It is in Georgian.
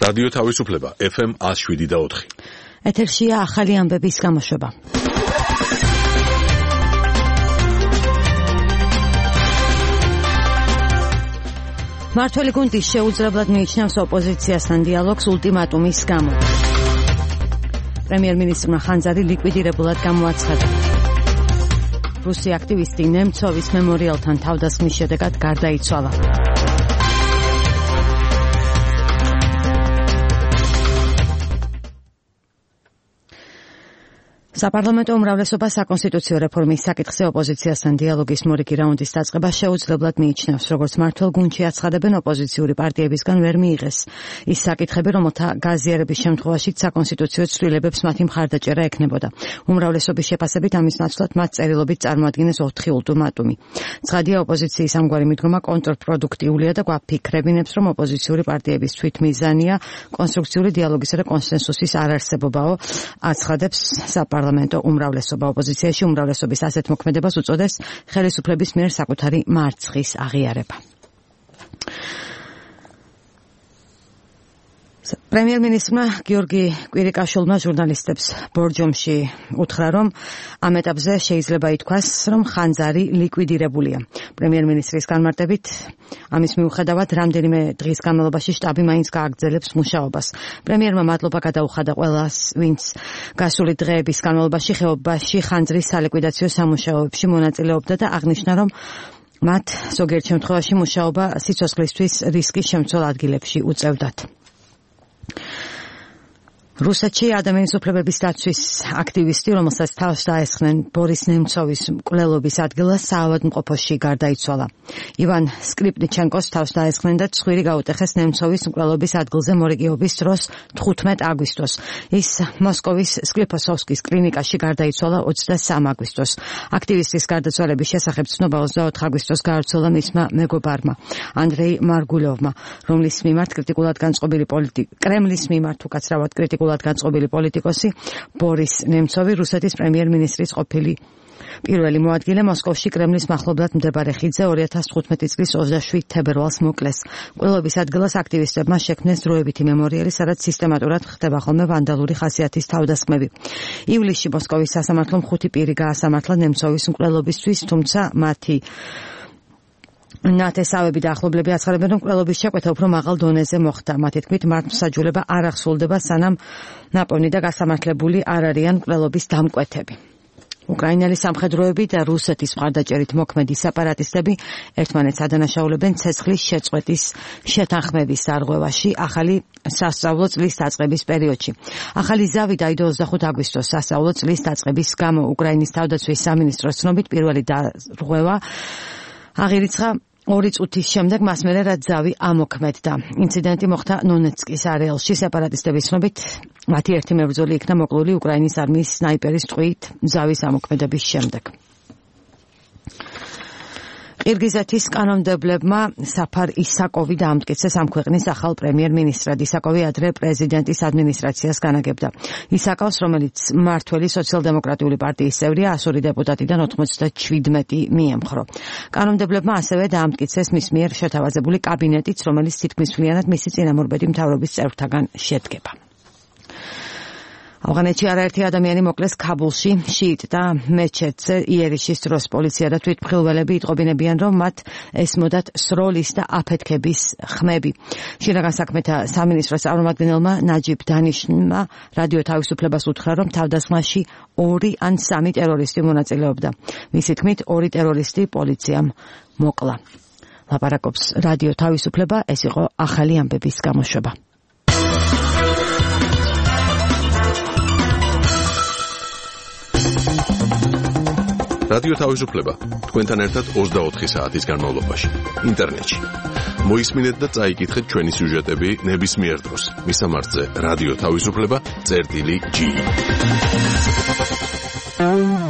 რადიო თავისუფლება FM 107.4. ეთერშია ახალი ამბების გამოშვება. მართველი გუნდი შეუძლებლად მიიჩნევს ოპოზიციასთან დიალოგს ულტიმატუმის გამო. პრემიერ-მინისტრმა ხანძარი ლიკვიდირებულად გამოაცხადა. რუსი აქტივისტი ნემცოვის მემორიალთან თავდასხმის შედეგად გარდაიცვალა. საპარლამენტო უმრავლესობა საკონსტიტუციო რეფორმის საკითხზე ოპოზიციასთან დიალოგის მორიგი რაუნდის დაწყება შეუძლებლად მიიჩნევს, როგორც მართლ გუნდში აცხადებენ ოპოზიციური პარტიებისგან ვერ მიიღეს ის საკითხები, რომელთა გაზიარების შემთხვევაში საკონსტიტუციო ცვლილებებს მათი მხარდაჭერა ექნებოდა. უმრავლესობის შეფასებით ამის ნაცვლად მათ წერილობით წარმოადგენს 4 ულტიმატუმი. ცხადია, ოპოზიციის ამგვარი მიდგომა კონტრპროდუქტიულია და გვაფიქრებინებს, რომ ოპოზიციური პარტიების თვითმიზანია კონსტრუქციული დიალოგისა და კონსენსუსის არარსებობაო, აცხადებს საპარლამენტო უმრავლესობა. ოპოზიციაში უმრავლესობის ასეთ მოქმედებას უწოდეს ხელისუფლების მიერ საკუთარი მარცხის აღიარება. პრემიერ-მინისტრმა გიორგი კვირიკაშვილმა ჟურნალისტებს ბორჯომში უთხრა, რომ ამ ეტაპზე შეიძლება ითქვას, რომ ხანძარი ლიკვიდირებულია. პრემიერ-მინისტრის განმარტებით, ამის მიუხედავად, რამდენიმე დღის განმავლობაში შტაბი მაინც გააგრძელებს მუშაობას. პრემიერმა მადლობა გადაუხადა ყველას, ვინც გასული დღეების განმავლობაში ხეობაში ხანძრის სალიკვიდაციო სამუშაოებში მონაწილეობდა და აღნიშნა, რომ მათ ზოგიერთ შემთხვევაში მუშაობა სიცოცხლისთვის რისკის შემცველ ადგილებში უწევდათ. რუსეთში ადამიანის უფლებების დაცვის აქტივისტი, რომელსაც თავს დაესხნენ ბორის ნემცოვის მკვლელობის ადგილას საავადმყოფოში გარდაიცვალა. ივან სკრიპნიჩენკოს თავს დაესხნენ და ცხვირი გაუტეხეს ნემცოვის მკვლელობის ადგილზე მორიგეობის დროს 15 აგვისტოს. ის მოსკოვის სკლიფოსოვსკის კლინიკაში გარდაიცვალა 23 აგვისტოს. აქტივისტის გარდაცვალების შესახებ ცნობა 24 აგვისტოს გაავრცელა მისმა მეგობარმა ანდრეი მარგულოვმა, რომლის მიმართ კრიტიკულად განწყობილი კრემლის მიმართ უკაცრავად კრიტიკულად განწყობილი პოლიტიკოსი ბორის ნემცოვი, რუსეთის პრემიერ-მინისტრის ყოფილი პირველი მოადგილე, მოსკოვში კრემლის მახლობლად მდებარე ხიდზე 2015 წლის 27 თებერვალს მოკლეს. მკვლელობის ადგილას აქტივისტებმა შექმნეს დროებითი მემორიალი, სადაც სისტემატურად ხდება ხოლმე ვანდალური ხასიათის თავდასხმები. ივლისში მოსკოვის სასამართლომ 5 პირი გაასამართლა ნემცოვის მკვლელობისთვის, თუმცა მათი ნათესავები და ახლობლები აცხადებენ, რომ მკვლელობის შეკვეთა უფრო მაღალ დონეზე მოხდა. მათი თქმით, მართლმსაჯულება არ ახსოვდება, სანამ ნაპოვნი და გასამართლებული არ არიან მკვლელობის დამკვეთები. უკრაინელი სამხედროები და რუსეთის მხარდაჭერით მოქმედი სეპარატისტები ერთმანეთს ადანაშაულებენ ცეცხლის შეწყვეტის შეთანხმების დარღვევაში ახალი სასწავლო წლის დაწყების პერიოდში. ახალი ზავი დაიდო 25 აგვისტოს სასწავლო წლის დაწყების გამო. უკრაინის თავდაცვის სამინისტროს ცნობით პირველი დარღვევა აღირიცხა 2 წუთის შემდეგ, მას მერე რაც ზავი ამოქმედდა. ინციდენტი მოხდა ნონეცკის არეალში. სეპარატისტების ცნობით, მათი ერთი მებრძოლი იქნა მოკლული უკრაინის არმიის სნაიპერის ტყვიით ზავის ამოქმედების შემდეგ. ყირგიზეთის კანონმდებლებმა საფარ ისაკოვი დაამტკიცეს ამ ქვეყნის ახალ პრემიერ-მინისტრად. ისაკოვი ადრე პრეზიდენტის ადმინისტრაციას განაგებდა. ისაკოვს, რომელიც მმართველი სოციალ-დემოკრატიული პარტიის წევრია, 100 დეპუტატიდან 97 მიემხრო. კანონმდებლებმა ასევე დაამტკიცეს მის მიერ შეთავაზებული კაბინეტიც, რომელიც თითქმის მთლიანად მისი წინამორბედი მთავრობის წევრთაგან შედგება. ავღანეთში არაერთი ადამიანი მოკლეს ქაბულში, შიიტ და მეჩეთზე იერიშის დროს. პოლიცია და თვითმხილველები იტყობინებიან, რომ მათ ესმოდათ სროლის და აფეთქების ხმები. შინაგან საქმეთა სამინისტროს წარმომადგენელმა ნაჯიბ დანიშნმა რადიო თავისუფლებას უთხრა, რომ თავდასხმაში 2 ან 3 ტერორისტი მონაწილეობდა. მისი თქმით, 2 ტერორისტი პოლიციამ მოკლა. ლაპარაკობს რადიო თავისუფლება, ეს იყო ახალი ამბების გამოშვება. რადიო თავისუფლება თქვენთან ერთად 24 საათის განმავლობაში ინტერნეტში. მოისმინეთ და წაიკითხეთ ჩვენი სიუჟეტები ნებისმიერ დროს. მისამართზე რადიო თავისუფლება.gi